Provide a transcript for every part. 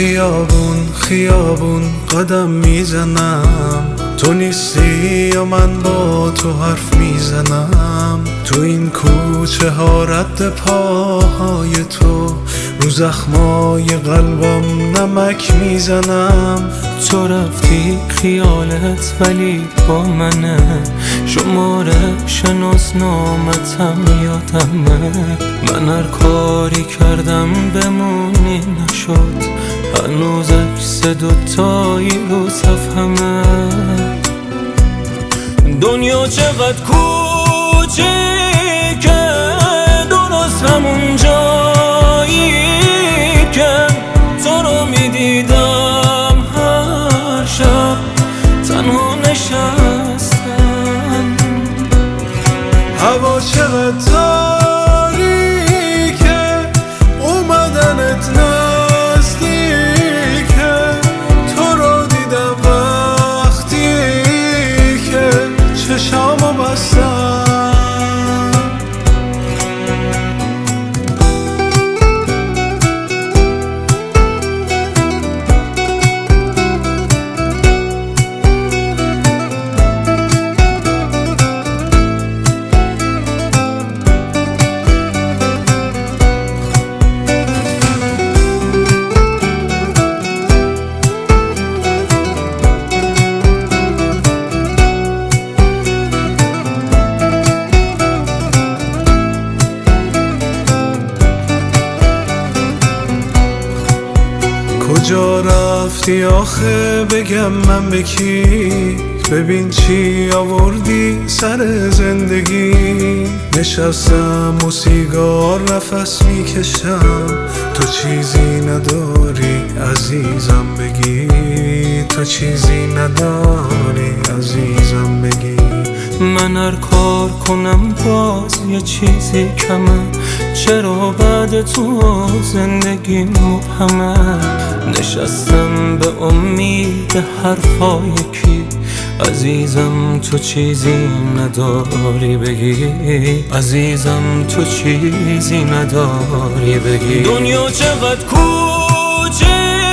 خیابون خیابون قدم میزنم، تو نیستی و من با تو حرف میزنم. تو این کوچه ها رد پاهای تو، رو زخمای قلبم نمک میزنم. تو رفتی خیالت ولی با منه، شماره شناسنامتم یادمه. من هر کاری کردم بمونی نشد، هنوز عکس دوتایی رو صفحمه. دنیا چقدر کوچیکه، درست همون جایی که تو رو میدیدم هر شب تنها نشستم. هوا چقدر تاریکه، اومدنت نزدیکه. تو رو دیدم وقتی که چشامو بستم. کجا رفتی آخه بگم من به کی؟ ببین چی آوردی سر زندگی. نشستم و سیگار نفس میکشم، تو چیزی نداری عزیزم بگی. تو چیزی نداری عزیزم بگی. من هر کار کنم باز یه چیزی کمه، چرا بعد تو زندگی مبهمه. نشستم به امید حرفای کی، عزیزم تو چیزی نداری بگی. عزیزم تو چیزی نداری بگی. دنیا چقدر کوچیکه،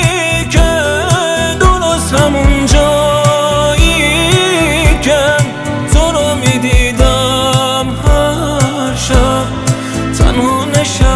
درست همون جایی که تو رو میدیدم هر شب تنها نشستم.